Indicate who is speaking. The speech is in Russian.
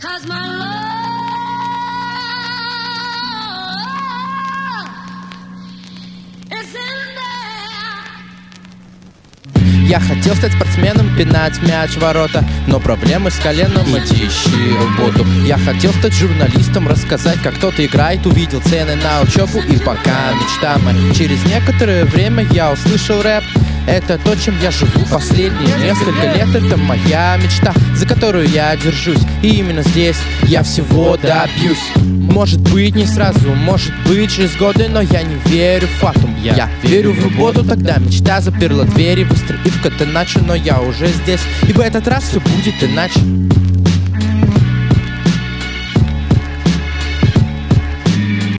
Speaker 1: Я хотел стать спортсменом, пинать мяч в ворота, но проблемы с коленом, иди ищи работу. Я хотел стать журналистом, рассказать, как кто-то играет, увидел цены на учебу, и пока мечта моя. Через некоторое время я услышал рэп. Это то, чем я живу последние несколько лет. Это моя мечта, за которую я держусь. И именно здесь я всего добьюсь. Может быть не сразу, может быть через годы, но я не верю в фатум. Я верю в работу, тогда мечта заперла двери, выстроив кота иначе. Но я уже здесь, и в этот раз все будет иначе.